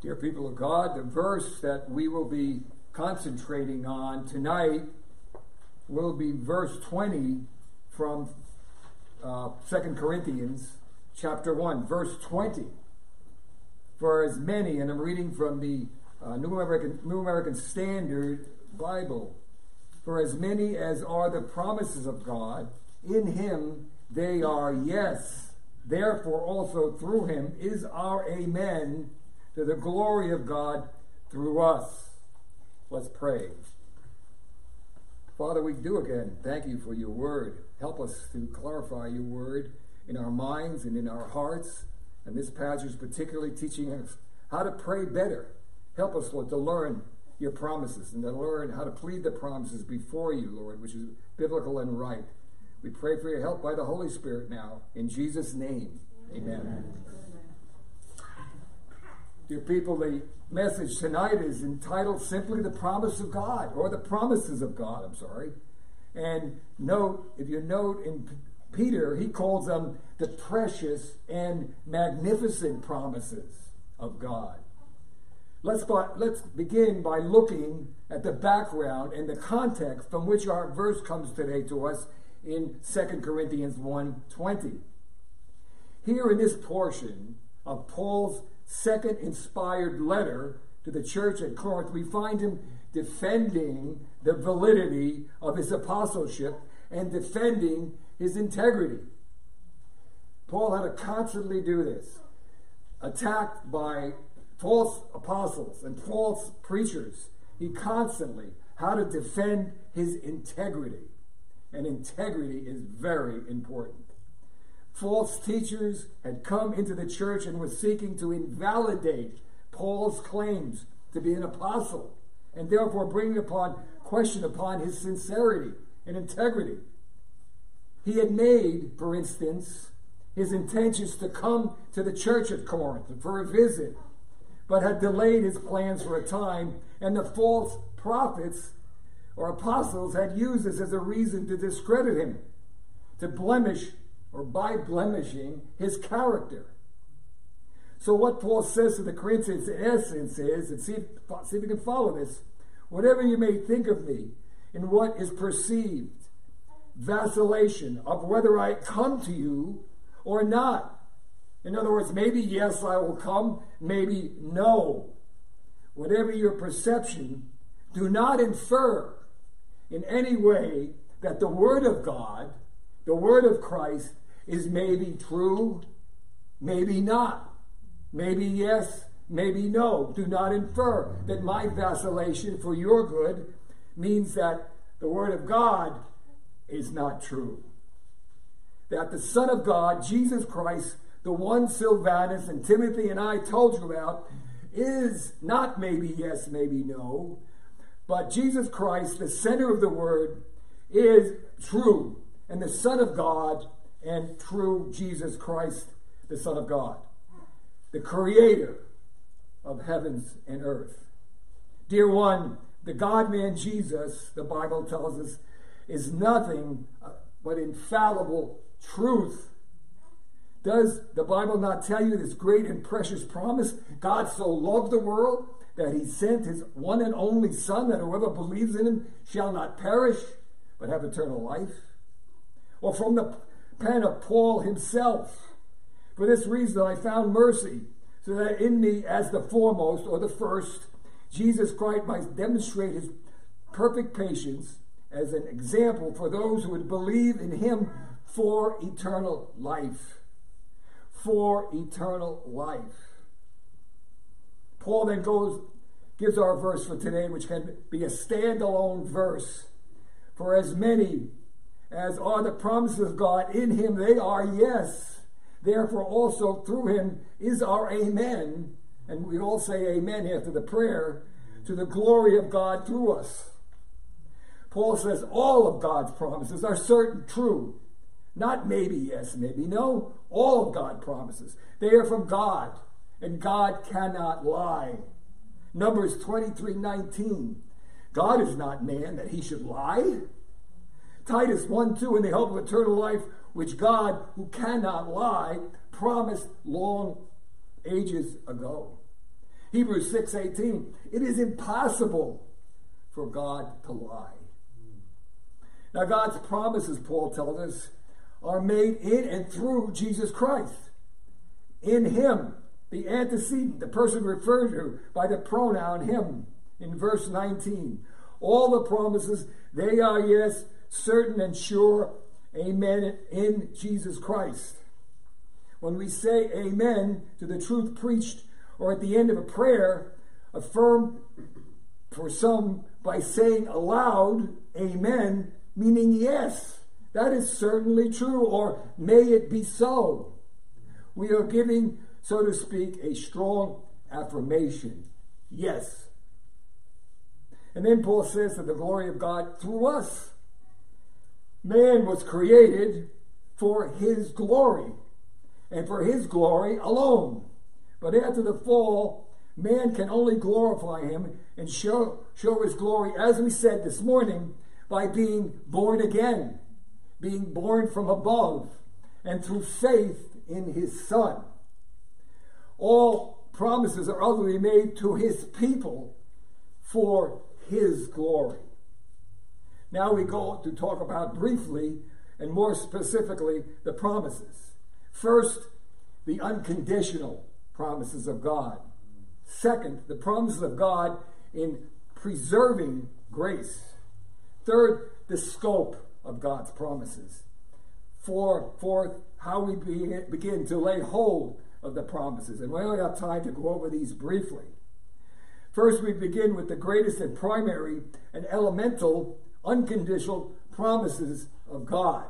Dear people of God, the verse that we will be concentrating on tonight will be verse 20 from 2 Corinthians chapter 1, verse 20. For as many, and I'm reading from the New American Standard Bible, for as many as are the promises of God, in him they are yes. Therefore also through him is our amen, to the glory of God through us. Let's pray. Father, we do again thank you for your word. Help us to clarify your word in our minds and in our hearts. And this passage is particularly teaching us how to pray better. Help us, Lord, to learn your promises and to learn how to plead the promises before you, Lord, which is biblical and right. We pray for your help by the Holy Spirit now. In Jesus' name, amen. Dear people, the message tonight is entitled simply The Promise of God, or The Promises of God, And if you note in Peter, he calls them the precious and magnificent promises of God. Let's begin by looking at the background and the context from which our verse comes today to us in 2 Corinthians 1:20. Here in this portion of Paul's second inspired letter to the church at Corinth, we find him defending the validity of his apostleship and defending his integrity. Paul had to constantly do this, attacked by false apostles and false preachers. He constantly had to defend his integrity, and integrity is very important. False teachers had come into the church and were seeking to invalidate Paul's claims to be an apostle, and therefore bring question upon his sincerity and integrity. He had made, for instance, his intentions to come to the church at Corinth for a visit, but had delayed his plans for a time, and the false prophets or apostles had used this as a reason to discredit him, to blemish or by blemishing his character. So what Paul says to the Corinthians in essence is, and see if you can follow this, whatever you may think of me in what is perceived vacillation of whether I come to you or not. In other words, maybe yes, I will come, maybe no. Whatever your perception, do not infer in any way that the Word of God, the Word of Christ, is maybe true, maybe not. Maybe yes, maybe no. Do not infer that my vacillation for your good means that the Word of God is not true. That the Son of God, Jesus Christ, the one Silvanus and Timothy and I told you about, is not maybe yes, maybe no, but Jesus Christ, the center of the Word, is true, and the Son of God, and true Jesus Christ, the Son of God, the creator of heavens and earth. Dear one, the God-man Jesus, the Bible tells us, is nothing but infallible truth. Does the Bible not tell you this great and precious promise? God so loved the world that he sent his one and only Son, that whoever believes in him shall not perish, but have eternal life. Or from the pen of Paul himself, for this reason I found mercy, so that in me as the foremost, or the first, Jesus Christ might demonstrate his perfect patience as an example for those who would believe in him for eternal life. For eternal life. Paul then gives our verse for today, which can be a standalone verse. For as many as are the promises of God, in him they are yes. Therefore also through him is our amen. And we all say amen after the prayer, to the glory of God through us. Paul says all of God's promises are certain true. Not maybe yes, maybe no. All of God's promises. They are from God, and God cannot lie. Numbers 23:19. God is not man that he should lie. Titus 1:2, in the hope of eternal life, which God, who cannot lie, promised long ages ago. Hebrews 6:18. It is impossible for God to lie. Now God's promises, Paul tells us, are made in and through Jesus Christ. In him, the antecedent, the person referred to by the pronoun him in verse 19. All the promises, they are yes, certain and sure, amen, in Jesus Christ. When we say amen to the truth preached, or at the end of a prayer, affirmed for some by saying aloud, amen, meaning yes, that is certainly true, or may it be so. We are giving, so to speak, a strong affirmation. Yes. And then Paul says that the glory of God through us. Man was created for his glory, and for his glory alone. But after the fall, man can only glorify him and show his glory, as we said this morning, by being born again, being born from above, and through faith in his Son. All promises are utterly made to his people for his glory. Now we go to talk about briefly and more specifically the promises. First, the unconditional promises of God. Second, the promises of God in preserving grace. Third, the scope of God's promises. Fourth, how we begin to lay hold of the promises. And we only have time to go over these briefly. First, we begin with the greatest and primary and elemental unconditional promises of God.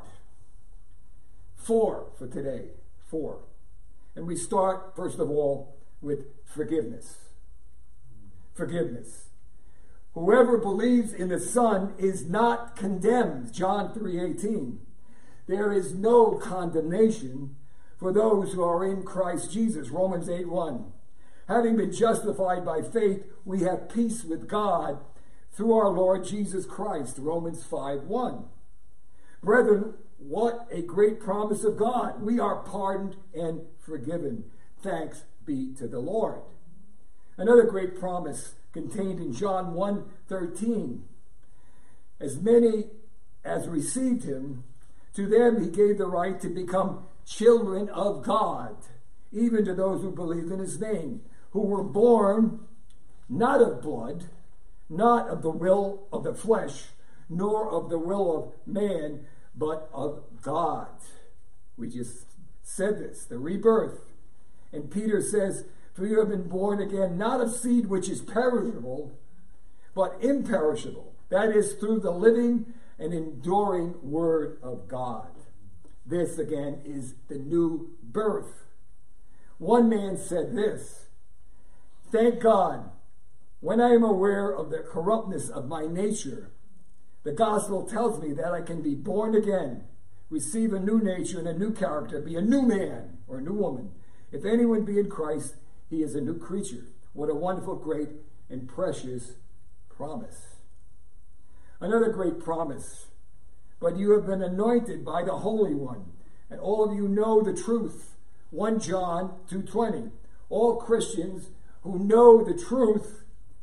4 for today. 4. And we start, first of all, with forgiveness. Forgiveness. Whoever believes in the Son is not condemned. John 3:18. There is no condemnation for those who are in Christ Jesus. Romans 8:1. Having been justified by faith, we have peace with God through our Lord Jesus Christ. Romans 5:1. Brethren, what a great promise of God. We are pardoned and forgiven. Thanks be to the Lord. Another great promise contained in John 1:13. As many as received him, to them he gave the right to become children of God, even to those who believe in his name, who were born not of blood, not of the will of the flesh, nor of the will of man, but of God. We just said this, the rebirth. And Peter says, for you have been born again, not of seed which is perishable, but imperishable. That is through the living and enduring word of God. This, again, is the new birth. One man said this, thank God, when I am aware of the corruptness of my nature, the gospel tells me that I can be born again, receive a new nature and a new character, be a new man or a new woman. If anyone be in Christ, he is a new creature. What a wonderful, great, and precious promise. Another great promise. But you have been anointed by the Holy One, and all of you know the truth. 1 John 2:20. All Christians who know the truth,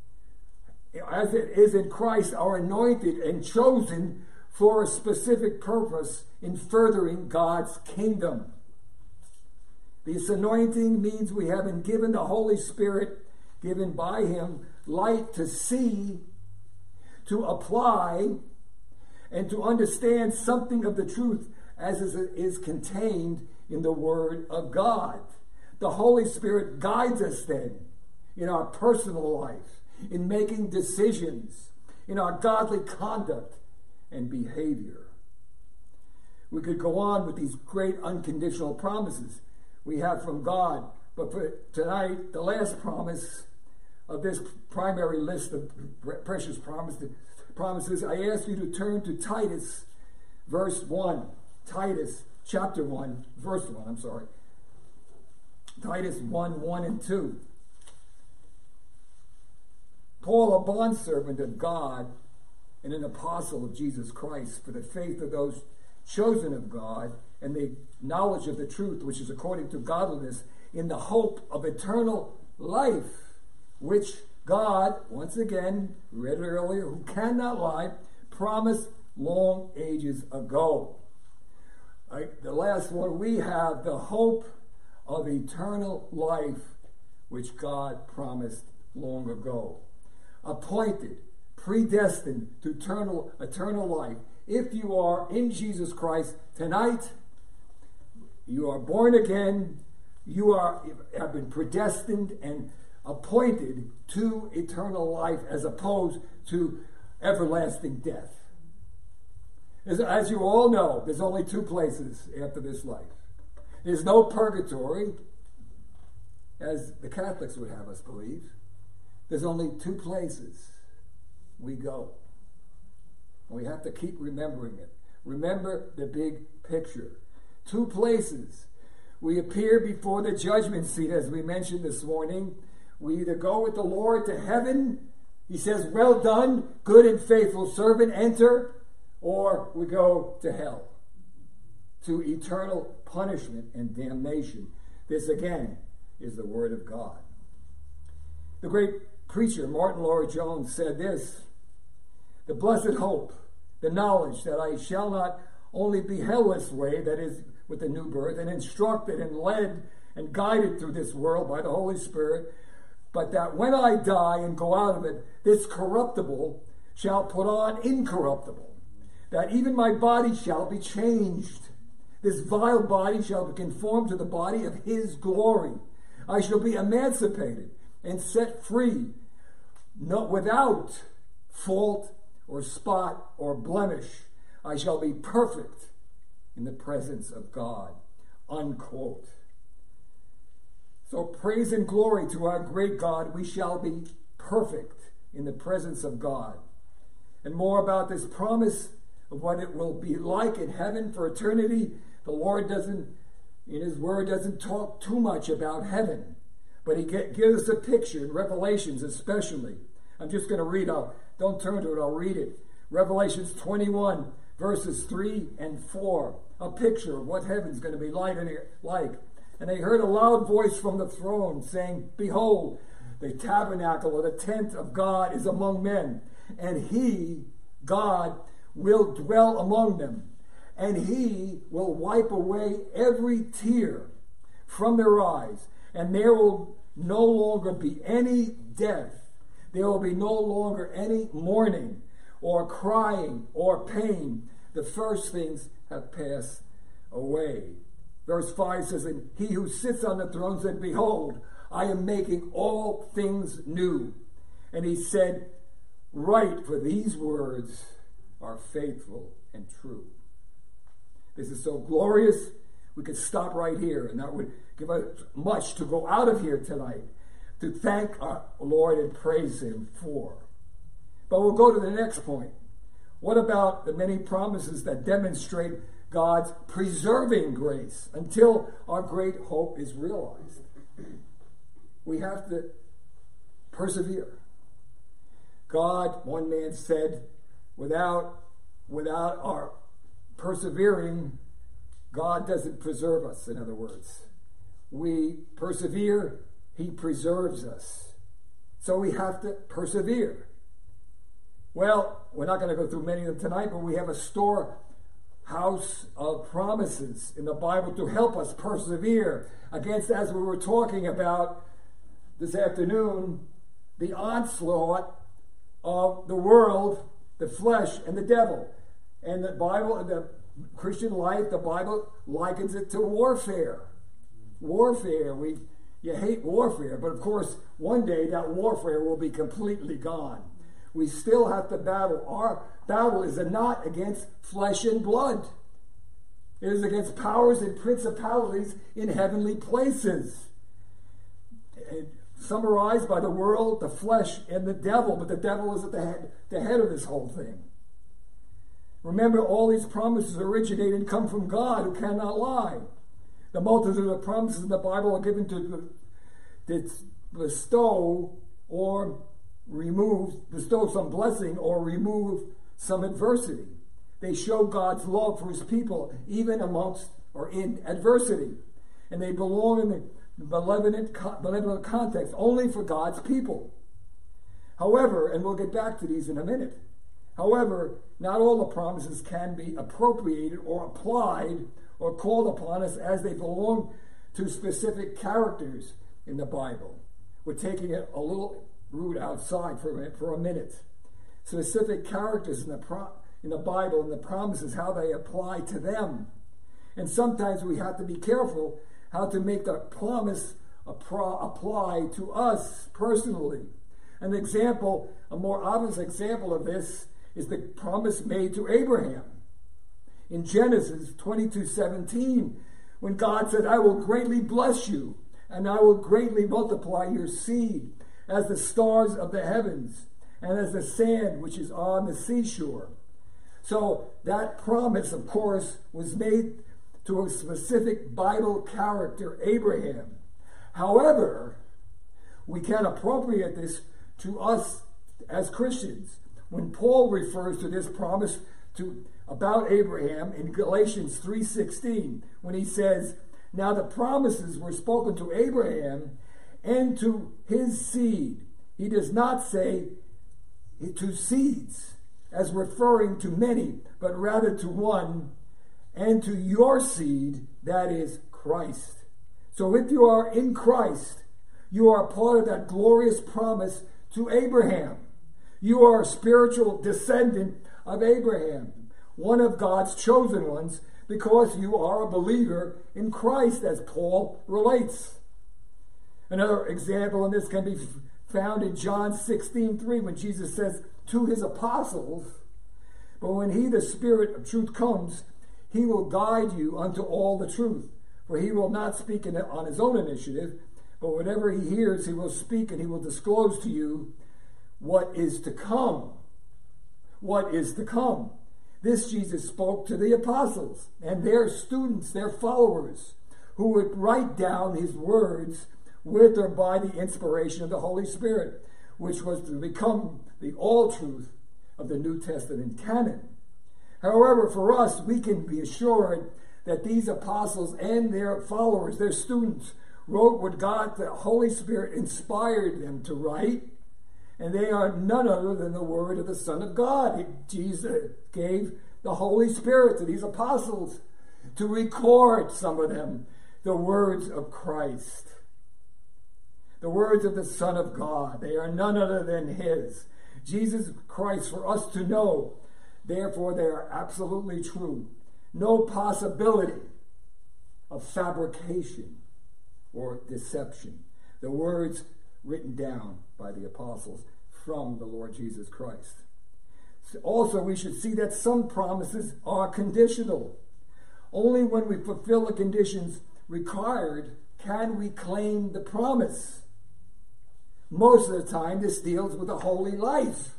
as it is in Christ, are anointed and chosen for a specific purpose in furthering God's kingdom. This anointing means we have been given the Holy Spirit, given by him, light to see, to apply, and to understand something of the truth as is contained in the Word of God. The Holy Spirit guides us then in our personal life, in making decisions, in our godly conduct and behavior. We could go on with these great unconditional promises we have from God, but for tonight, the last promise of this primary list of precious promises, I ask you to turn to Titus, verse 1. Titus, chapter 1, verse 1, Titus 1 and 2. Paul, a bondservant of God and an apostle of Jesus Christ, for the faith of those chosen of God and the knowledge of the truth, which is according to godliness, in the hope of eternal life, which God, once again, we read it earlier, who cannot lie, promised long ages ago. The last one, we have the hope of eternal life, which God promised long ago. Appointed, predestined to eternal life. If you are in Jesus Christ tonight, you are born again, you have been predestined and appointed to eternal life as opposed to everlasting death. As you all know, there's only two places after this life. There's no purgatory, as the Catholics would have us believe. There's only two places we go. And we have to keep remembering it. Remember the big picture. Two places. We appear before the judgment seat, as we mentioned this morning. We either go with the Lord to heaven, he says, well done, good and faithful servant, enter, or we go to hell, to eternal punishment and damnation. This, again, is the Word of God. The great preacher, Martin Lloyd-Jones, said this: the blessed hope, the knowledge that I shall not only be held this way, that is, with the new birth, and instructed and led and guided through this world by the Holy Spirit, but that when I die and go out of it, this corruptible shall put on incorruptible, that even my body shall be changed. This vile body shall be conformed to the body of his glory. I shall be emancipated and set free, not without fault or spot or blemish. I shall be perfect in the presence of God. Unquote. So praise and glory to our great God. We shall be perfect in the presence of God. And more about this promise of what it will be like in heaven for eternity. The Lord doesn't, in his word, doesn't talk too much about heaven. But he gives us a picture in Revelations especially. I'm just going to read out. Don't turn to it, I'll read it. Revelations 21, verses 3 and 4. A picture of what heaven's going to be like. And they heard a loud voice from the throne saying, behold, the tabernacle or the tent of God is among men. And he, God, will dwell among them. And he will wipe away every tear from their eyes. And there will no longer be any death. There will be no longer any mourning or crying or pain. The first things have passed away. Verse 5 says, and he who sits on the throne said, behold, I am making all things new. And he said, write, for these words are faithful and true. This is so glorious, we could stop right here, and that would give us much to go out of here tonight, to thank our Lord and praise him for. But we'll go to the next point. What about the many promises that demonstrate God's preserving grace until our great hope is realized? We have to persevere. God, one man said, without our persevering, God doesn't preserve us, in other words. We persevere, he preserves us. So we have to persevere. Well, we're not going to go through many of them tonight, but we have a storehouse of promises in the Bible to help us persevere against, as we were talking about this afternoon, the onslaught of the world, the flesh, and the devil. And the Bible, the Christian life, the Bible likens it to warfare. Warfare. You hate warfare, but of course, one day that warfare will be completely gone. We still have to battle. Our battle is not against flesh and blood. It is against powers and principalities in heavenly places. Summarized by the world, the flesh, and the devil, but the devil is at the head of this whole thing. Remember, all these promises originate and come from God, who cannot lie. The multitude of promises in the Bible are given to bestow some blessing or remove some adversity. They show God's love for his people, even amongst or in adversity. And they belong in benevolent context, only for God's people. However, and we'll get back to these in a minute, however, not all the promises can be appropriated or applied or called upon us as they belong to specific characters in the Bible. We're taking it a little route outside for a minute. Specific characters in the Bible and the promises, how they apply to them. And sometimes we have to be careful how to make the promise apply to us personally. An example, a more obvious example of this is the promise made to Abraham. In Genesis 22:17, when God said, I will greatly bless you, and I will greatly multiply your seed as the stars of the heavens, and as the sand which is on the seashore. So that promise, of course, was made to a specific Bible character, Abraham. However, we can appropriate this to us as Christians. When Paul refers to this promise about Abraham in Galatians 3:16, when he says, now the promises were spoken to Abraham and to his seed. He does not say to seeds as referring to many, but rather to one, and to your seed, that is Christ. So if you are in Christ, you are part of that glorious promise to Abraham. You are a spiritual descendant of Abraham, one of God's chosen ones, because you are a believer in Christ, as Paul relates. Another example in this can be found in John 16:3, when Jesus says to his apostles, but when he, the Spirit of truth, comes, he will guide you unto all the truth. For he will not speak on his own initiative, but whatever he hears, he will speak, and he will disclose to you what is to come. What is to come? This Jesus spoke to the apostles and their students, their followers, who would write down his words with or by the inspiration of the Holy Spirit, which was to become the all truth of the New Testament canon. However, for us, we can be assured that these apostles and their followers, their students, wrote what God, the Holy Spirit, inspired them to write, and they are none other than the word of the Son of God. Jesus gave the Holy Spirit to these apostles to record, some of them, the words of Christ. The words of the Son of God. They are none other than his. Jesus Christ, for us to know. Therefore, they are absolutely true. No possibility of fabrication or deception. The words written down by the apostles from the Lord Jesus Christ. Also, we should see that some promises are conditional. Only when we fulfill the conditions required can we claim the promise. Most of the time, this deals with a holy life.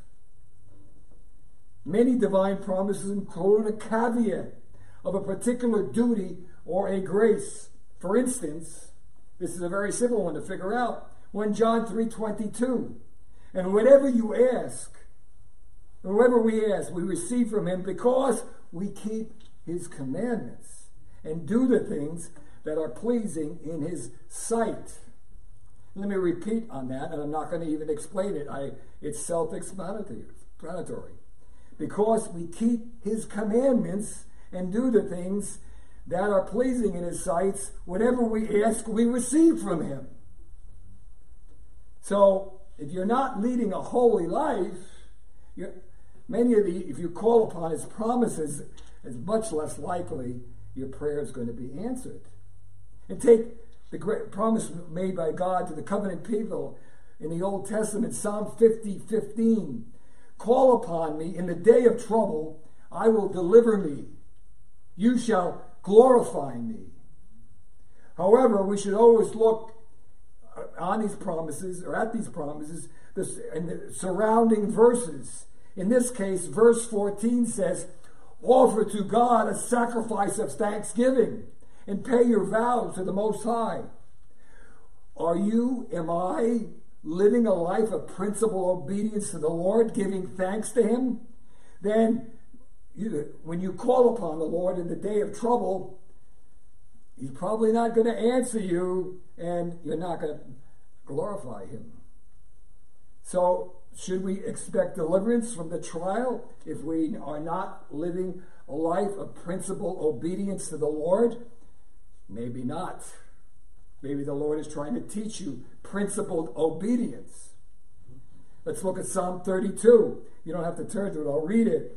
Many divine promises include a caveat of a particular duty or a grace. For instance, this is a very simple one to figure out. 1 John 3:22. And whatever you ask, whatever we ask, we receive from him because we keep his commandments and do the things that are pleasing in his sight. Let me repeat on that, and I'm not going to even explain it. It's self-explanatory. Because we keep his commandments and do the things that are pleasing in his sight, whatever we ask, we receive from him. So, if you're not leading a holy life, if you call upon his promises, it's much less likely your prayer is going to be answered. And take the great promise made by God to the covenant people in the Old Testament, Psalm 50:15. Call upon me in the day of trouble, I will deliver me. You shall glorify me. However, we should always look on these promises, or at these promises, and the surrounding verses. In this case, verse 14 says, offer to God a sacrifice of thanksgiving and pay your vows to the Most High. Am I living a life of principal obedience to the Lord, giving thanks to him? Then when you call upon the Lord in the day of trouble, he's probably not going to answer you and you're not going to glorify him. So, should we expect deliverance from the trial if we are not living a life of principled obedience to the Lord? Maybe not. Maybe the Lord is trying to teach you principled obedience. Let's look at Psalm 32. You don't have to turn to it, I'll read it.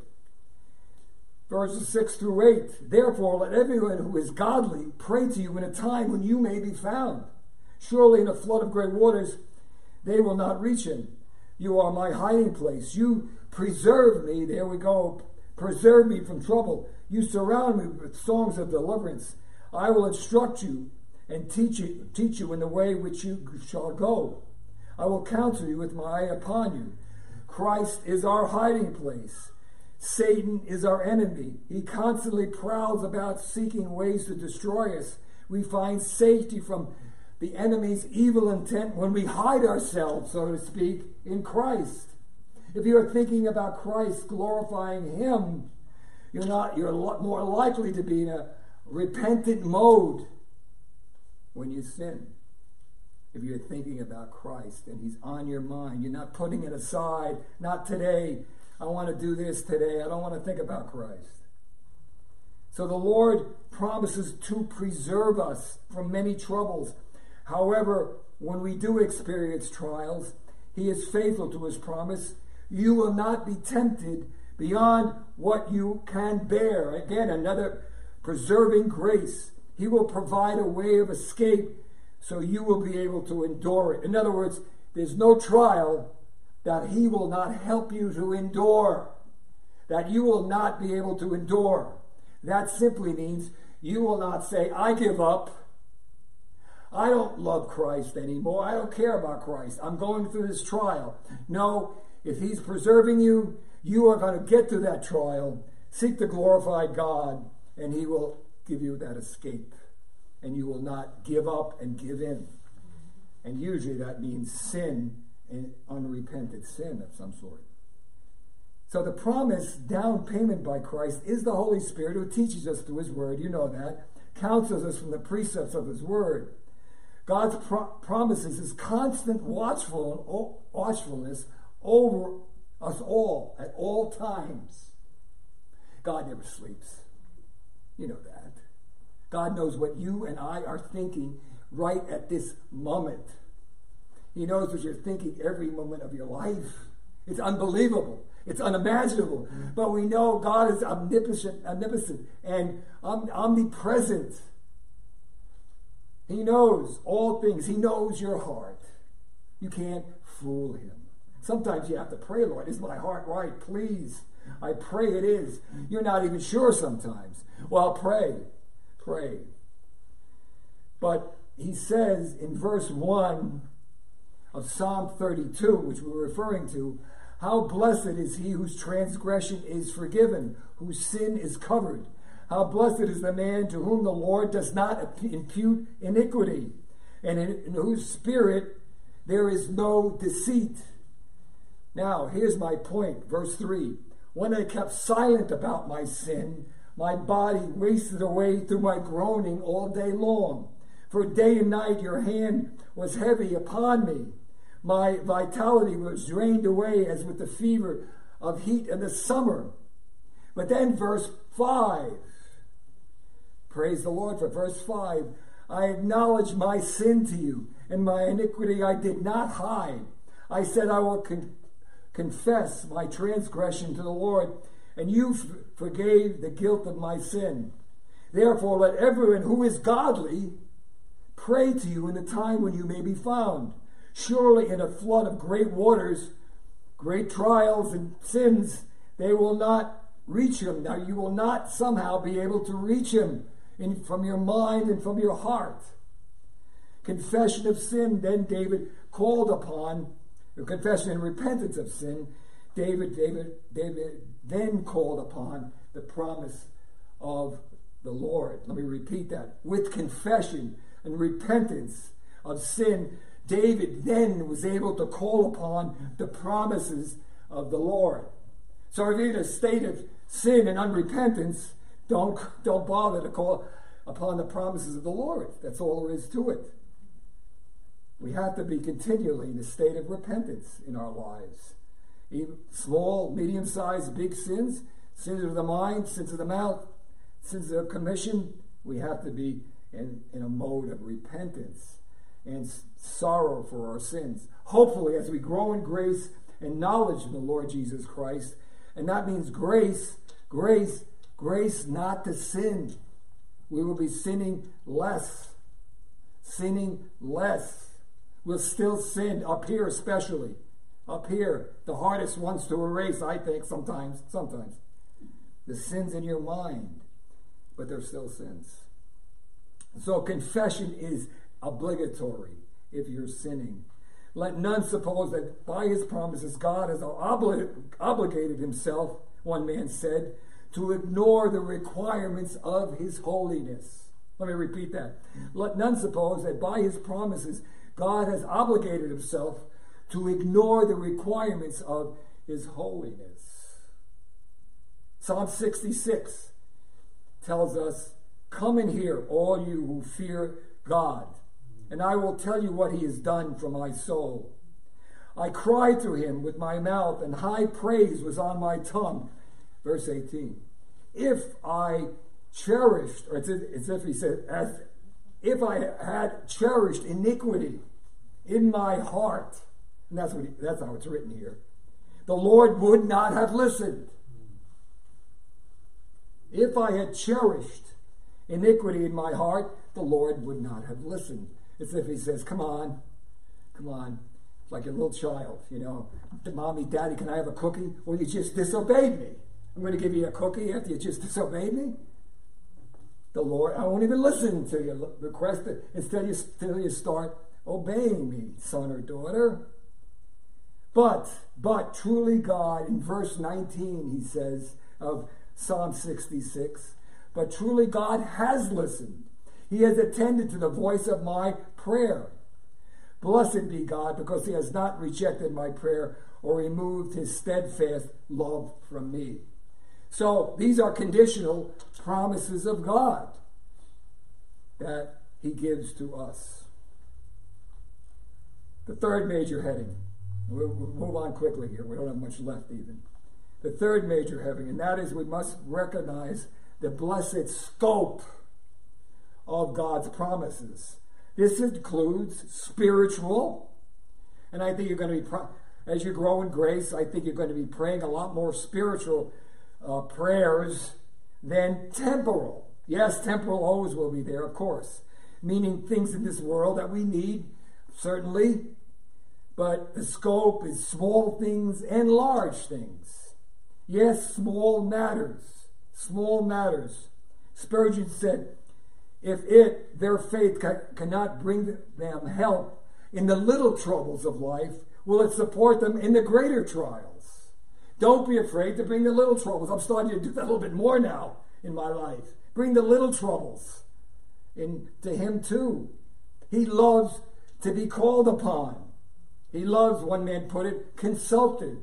Verses 6 through 8. Therefore, let everyone who is godly pray to you in a time when you may be found. Surely in a flood of great waters they will not reach him. You are my hiding place. You preserve me. There we go. Preserve me from trouble. You surround me with songs of deliverance. I will instruct you and teach you in the way which you shall go. I will counsel you with my eye upon you. Christ is our hiding place. Satan is our enemy. He constantly prowls about seeking ways to destroy us. We find safety from the enemy's evil intent when we hide ourselves, so to speak, in Christ. If you're thinking about Christ, glorifying him, you're more likely to be in a repentant mode when you sin. If you're thinking about Christ and he's on your mind, you're not putting it aside. Not today. I want to do this today. I don't want to think about Christ. So the Lord promises to preserve us from many troubles. However, when we do experience trials, he is faithful to his promise. You will not be tempted beyond what you can bear. Again, another preserving grace. He will provide a way of escape so you will be able to endure it. In other words, there's no trial that he will not help you to endure, that you will not be able to endure. That simply means you will not say, I give up. I don't love Christ anymore. I don't care about Christ. I'm going through this trial. No, if he's preserving you, you are going to get through that trial, seek to glorify God, and he will give you that escape. And you will not give up and give in. And usually that means sin, and unrepented sin of some sort. So the promised down payment by Christ is the Holy Spirit who teaches us through his word. You know that. Counsels us from the precepts of his word. God's promises his constant watchfulness over us all at all times. God never sleeps. You know that. God knows what you and I are thinking right at this moment. He knows what you're thinking every moment of your life. It's unbelievable. It's unimaginable. But we know God is omnipotent and omnipresent. He knows all things. He knows your heart. You can't fool him. Sometimes you have to pray, Lord, is my heart right? Please. I pray it is. You're not even sure sometimes. Well, pray. Pray. But he says in verse 1 of Psalm 32, which we're referring to, how blessed is he whose transgression is forgiven, whose sin is covered. How blessed is the man to whom the Lord does not impute iniquity, and in whose spirit there is no deceit. Now, here's my point, verse 3. When I kept silent about my sin, my body wasted away through my groaning all day long. For day and night your hand was heavy upon me. My vitality was drained away as with the fever of heat in the summer. But then verse 5. Praise the Lord for verse 5. I acknowledged my sin to you, and my iniquity I did not hide. I said, I will confess my transgression to the Lord, and you forgave the guilt of my sin. Therefore, let everyone who is godly pray to you in the time when you may be found. Surely in a flood of great waters, great trials and sins, they will not reach him. Now, you will not somehow be able to reach him from your mind and from your heart. Confession of sin, then David called upon, confession and repentance of sin, David then called upon the promise of the Lord. Let me repeat that. With confession and repentance of sin, David then was able to call upon the promises of the Lord. So if you're in a state of sin and unrepentance, don't bother to call upon the promises of the Lord. That's all there is to it. We have to be continually in a state of repentance in our lives. Even small, medium-sized, big sins, sins of the mind, sins of the mouth, sins of commission, we have to be in a mode of repentance and sorrow for our sins. Hopefully, as we grow in grace and knowledge of the Lord Jesus Christ, and that means grace not to sin. We will be sinning less. We'll still sin, up here especially. Up here, the hardest ones to erase, I think, sometimes. The sins in your mind, but they're still sins. So confession is obligatory if you're sinning. Let none suppose that by his promises God has obligated himself, one man said, to ignore the requirements of his holiness. Let me repeat that. Let none suppose that by his promises God has obligated himself to ignore the requirements of his holiness. Psalm 66 tells us, "Come and hear, all you who fear God, and I will tell you what he has done for my soul. I cried to him with my mouth, and high praise was on my tongue." Verse 18. If I cherished, or it's as if he said, if I had cherished iniquity in my heart, and that's how it's written here, the Lord would not have listened. If I had cherished iniquity in my heart, the Lord would not have listened. It's as if he says, come on. Like a little child, Mommy, Daddy, can I have a cookie? Well, you just disobeyed me. I'm going to give you a cookie after you just disobeyed me? The Lord, I won't even listen to your request until you start obeying me, son or daughter. But truly God, in verse 19, he says, of Psalm 66, but truly God has listened. He has attended to the voice of my prayer. Blessed be God, because he has not rejected my prayer or removed his steadfast love from me. So these are conditional promises of God that he gives to us. The third major heading. We'll move on quickly here. We don't have much left even. The third major heading, and that is we must recognize the blessed scope of God's promises. This includes spiritual, and I think you're going to be, as you grow in grace, I think you're going to be praying a lot more spiritual prayers than temporal. Yes, temporal always will be there, of course, meaning things in this world that we need, certainly, but the scope is small things and large things. Yes, small matters. Spurgeon said, if their faith cannot bring them help in the little troubles of life, will it support them in the greater trials? Don't be afraid to bring the little troubles. I'm starting to do that a little bit more now in my life. Bring the little troubles to him too. He loves to be called upon. He loves, one man put it, consulted.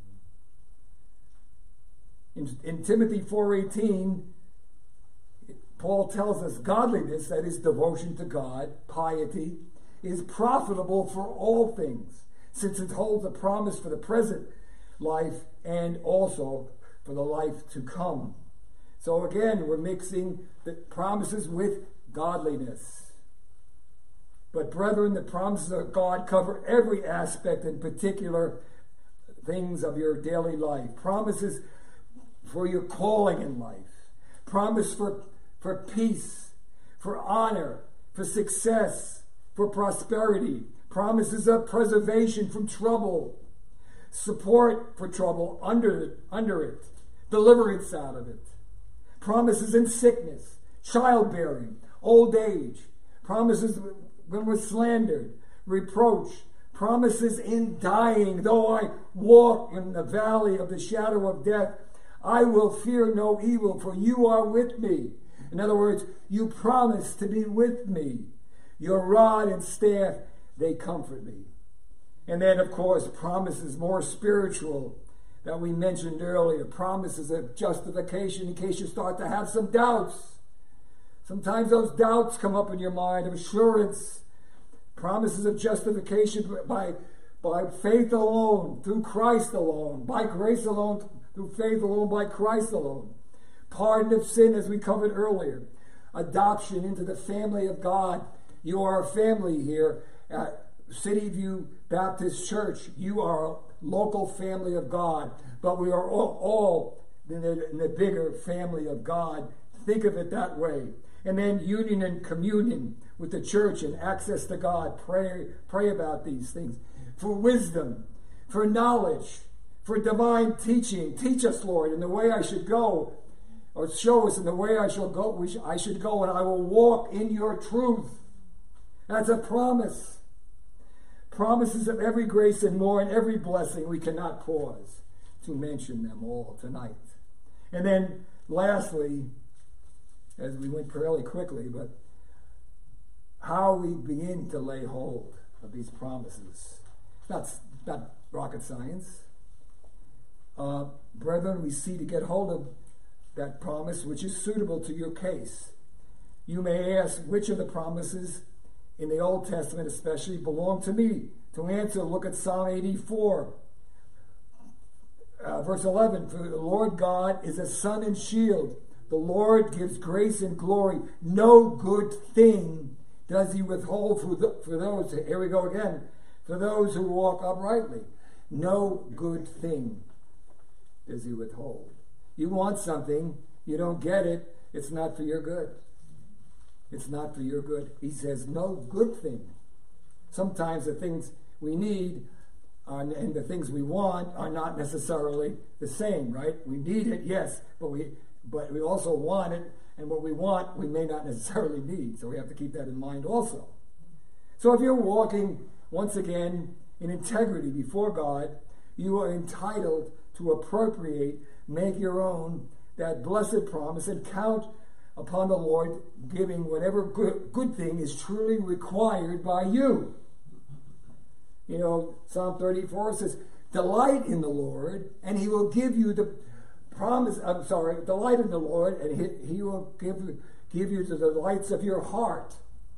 In Timothy 4:18, Paul tells us godliness, that is devotion to God, piety, is profitable for all things, since it holds a promise for the present life and also for the life to come. So again, we're mixing the promises with godliness. But brethren, the promises of God cover every aspect and particular things of your daily life. Promises for your calling in life. Promise for peace, for honor, for success, for prosperity. Promises of preservation from trouble. Support for trouble under it. Deliverance out of it. Promises in sickness, childbearing, old age. Promises when we're slandered, reproach. Promises in dying. Though I walk in the valley of the shadow of death, I will fear no evil, for you are with me. In other words, you promise to be with me. Your rod and staff, they comfort me. And then, of course, promises more spiritual that we mentioned earlier. Promises of justification in case you start to have some doubts. Sometimes those doubts come up in your mind of assurance. Promises of justification by faith alone, through Christ alone, by grace alone, through faith alone, by Christ alone. Pardon of sin, as we covered earlier. Adoption into the family of God. You are a family here at City View Baptist Church. You are a local family of God, but we are all in the bigger family of God. Think of it that way. And then union and communion with the church and access to God. Pray about these things. For wisdom, for knowledge, for divine teaching. Teach us, Lord, in the way I should go, or show us in the way I should go, and I will walk in your truth. That's a promise. Promises of every grace and more, and every blessing. We cannot pause to mention them all tonight. And then lastly, as we went fairly quickly, but how we begin to lay hold of these promises. That's not rocket science. Brethren, we see to get hold of that promise which is suitable to your case. You may ask, which of the promises in the Old Testament especially belong to me? To answer, look at Psalm 84. Verse 11, for the Lord God is a sun and shield. The Lord gives grace and glory. No good thing does he withhold for those, here we go again, for those who walk uprightly. No good thing does he withhold. You want something, you don't get it, it's not for your good. It's not for your good. He says no good thing. Sometimes the things we need and the things we want are not necessarily the same, right? We need it, yes, but we also want it, and what we want we may not necessarily need. So we have to keep that in mind also. So if you're walking, once again, in integrity before God, you are entitled to appropriate, make your own, that blessed promise, and count upon the Lord giving whatever good thing is truly required by you. You know, Psalm 34 says, delight in the Lord, and he will give you the promise, delight in the Lord, and he will give you the delights of your heart.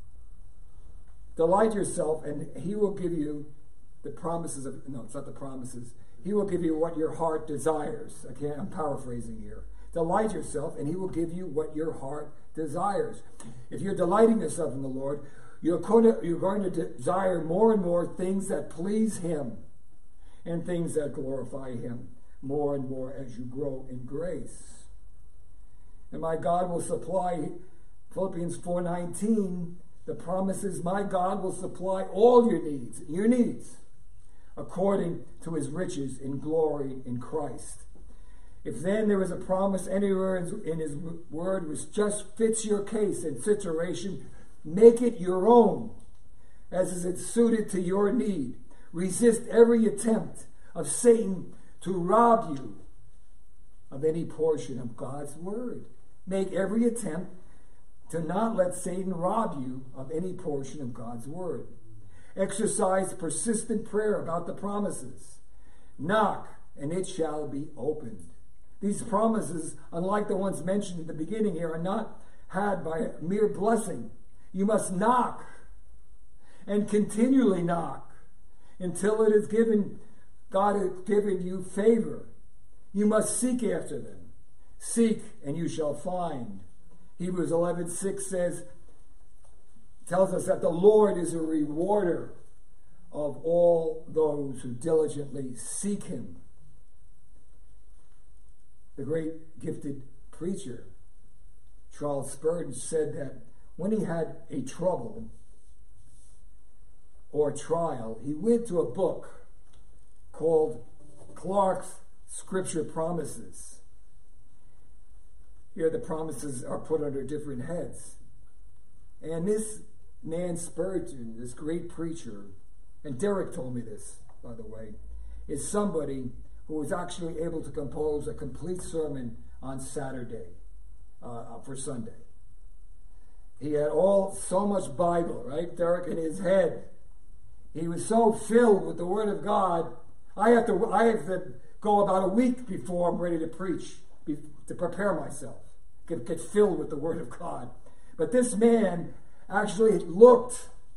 Delight yourself, and he will give you the promises of, no, it's not the promises. He will give you what your heart desires. I'm paraphrasing here. Delight yourself, and he will give you what your heart desires. If you're delighting yourself in the Lord, you're going to desire more and more things that please him and things that glorify him more and more as you grow in grace. And my God will supply, Philippians 4:19, the promise is my God will supply all your needs, according to his riches in glory in Christ. If then there is a promise anywhere in his word which just fits your case and situation, make it your own, as is it suited to your need. Resist every attempt of Satan to rob you of any portion of God's word. Make every attempt to not let Satan rob you of any portion of God's word. Exercise persistent prayer about the promises. Knock, and it shall be opened. These promises, unlike the ones mentioned at the beginning here, are not had by a mere blessing. You must knock and continually knock until it is given, God has given you favor. You must seek after them. Seek and you shall find. Hebrews 11:6 tells us that the Lord is a rewarder of all those who diligently seek him. The great gifted preacher, Charles Spurgeon, said that when he had a trouble or trial, he went to a book called Clarke's Scripture Promises. Here the promises are put under different heads. And this man Spurgeon, this great preacher, and Derek told me this, by the way, is somebody who was actually able to compose a complete sermon on Saturday for Sunday. He had so much Bible, right, Derek, in his head. He was so filled with the Word of God. I have to go about a week before I'm ready to preach, to prepare myself, get filled with the Word of God. But this man actually looked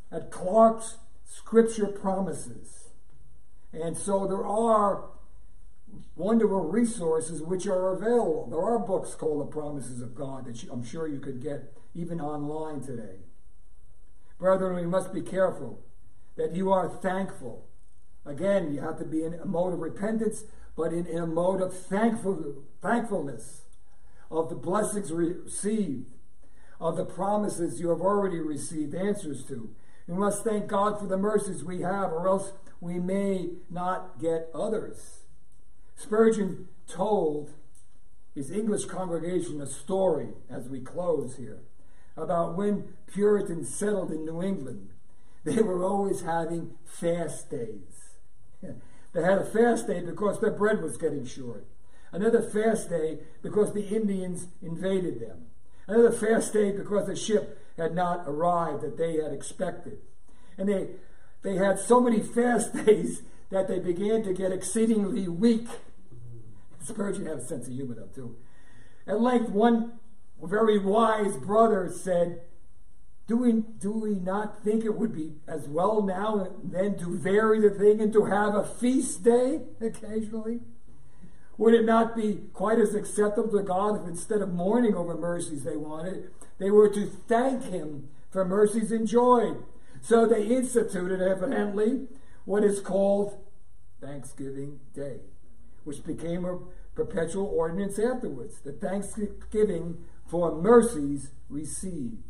at Clark's Scripture Promises. And so there are wonderful resources which are available. There are books called The Promises of God that I'm sure you could get even online today. Brethren, we must be careful that you are thankful. Again, you have to be in a mode of repentance, but in a mode of thankfulness of the blessings received, of the promises you have already received answers to. We must thank God for the mercies we have, or else we may not get others. Spurgeon told his English congregation a story, as we close here, about when Puritans settled in New England. They were always having fast days. They had a fast day because their bread was getting short. Another fast day because the Indians invaded them. Another fast day because the ship had not arrived that they had expected. And they had so many fast days that they began to get exceedingly weak. Spurgeon had a sense of humor, though, too. At length, one very wise brother said, do we not think it would be as well now and then to vary the thing and to have a feast day occasionally? Would it not be quite as acceptable to God if instead of mourning over mercies they wanted, they were to thank Him for mercies enjoyed? So they instituted, evidently, what is called Thanksgiving Day, which became a perpetual ordinance afterwards, the thanksgiving for mercies received.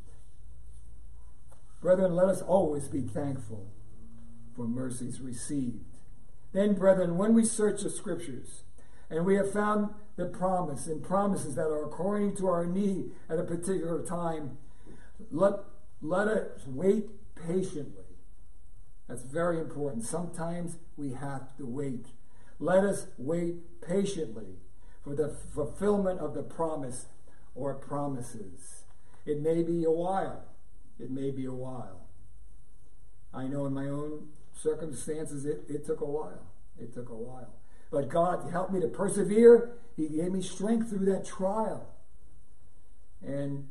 Brethren, let us always be thankful for mercies received. Then, brethren, when we search the Scriptures, and we have found the promise and promises that are according to our need at a particular time, let us wait patiently. That's very important. Sometimes we have to wait. Let us wait patiently for the fulfillment of the promise or promises. It may be a while. It may be a while. I know in my own circumstances it took a while. It took a while. But God helped me to persevere. He gave me strength through that trial. And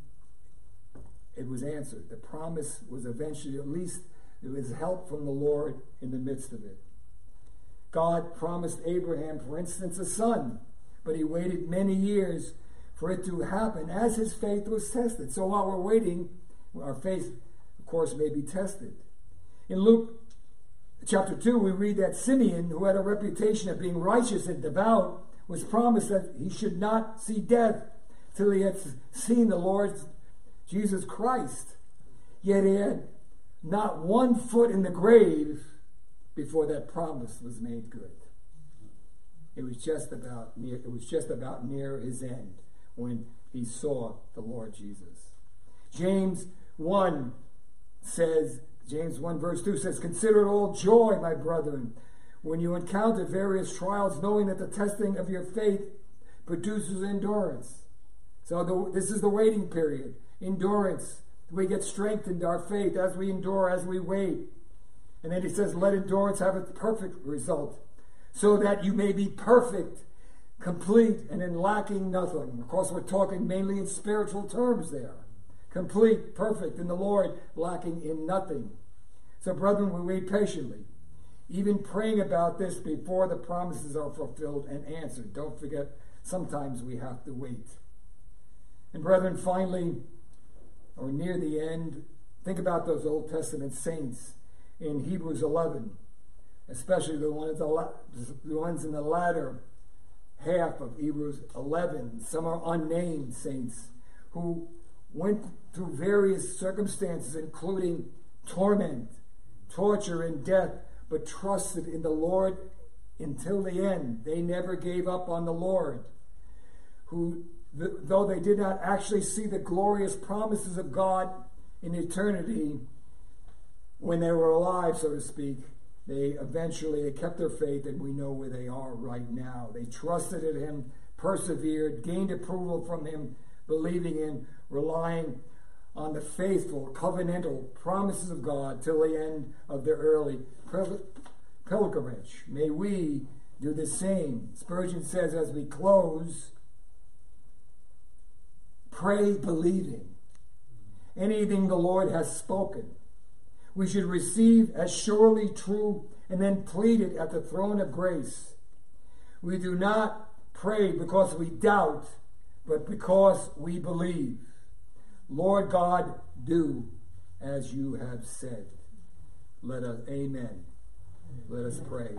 it was answered. The promise was eventually, at least, it was help from the Lord in the midst of it. God promised Abraham, for instance, a son, but he waited many years for it to happen as his faith was tested. So while we're waiting, our faith, of course, may be tested. In Luke chapter 2, we read that Simeon, who had a reputation of being righteous and devout, was promised that he should not see death till he had seen the Lord Jesus Christ. Yet he had not one foot in the grave before that promise was made good. It was just about near his end when he saw the Lord Jesus. James 1 verse 2 says, "Consider it all joy, my brethren, when you encounter various trials, knowing that the testing of your faith produces endurance." So this is the waiting period. Endurance. We get strengthened our faith as we endure, as we wait. And then he says, let endurance have its perfect result, so that you may be perfect, complete, and in lacking nothing. Of course, we're talking mainly in spiritual terms there. Complete, perfect in the Lord, lacking in nothing. So, brethren, we wait patiently, even praying about this before the promises are fulfilled and answered. Don't forget, sometimes we have to wait. And, brethren, finally, or near the end, think about those Old Testament saints in Hebrews 11, especially the ones in the latter half of Hebrews 11. Some are unnamed saints who went through various circumstances, including torment, torture, and death, but trusted in the Lord until the end. They never gave up on the Lord, who, though they did not actually see the glorious promises of God in eternity when they were alive, so to speak, they kept their faith, and we know where they are right now. They trusted in Him, persevered, gained approval from Him, believing in, relying on the faithful, covenantal promises of God till the end of their early pilgrimage. May we do the same. Spurgeon says as we close, pray believing. Anything the Lord has spoken, we should receive as surely true and then plead it at the throne of grace. We do not pray because we doubt, but because we believe. Lord God, do as you have said. Let us, amen. Let us pray.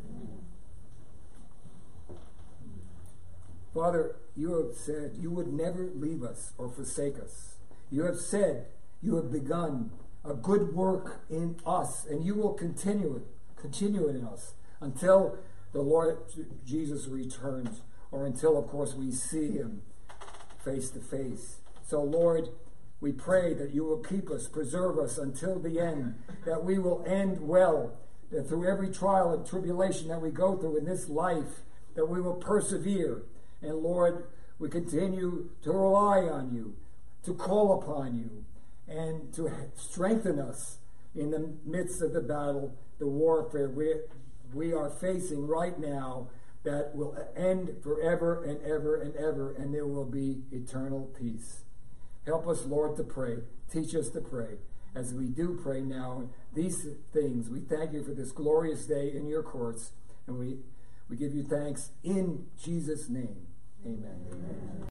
Father, you have said you would never leave us or forsake us. You have said you have begun a good work in us, and you will continue it in us until the Lord Jesus returns, or until, of course, we see him face to face. So, Lord, we pray that you will keep us, preserve us until the end, that we will end well, that through every trial and tribulation that we go through in this life, that we will persevere. And Lord, we continue to rely on you, to call upon you, and to strengthen us in the midst of the battle, the warfare we are facing right now, that will end forever and ever and ever, and there will be eternal peace. Help us, Lord, to pray. Teach us to pray. As we do pray now, these things, we thank you for this glorious day in your courts, and we give you thanks in Jesus' name. Amen. Amen.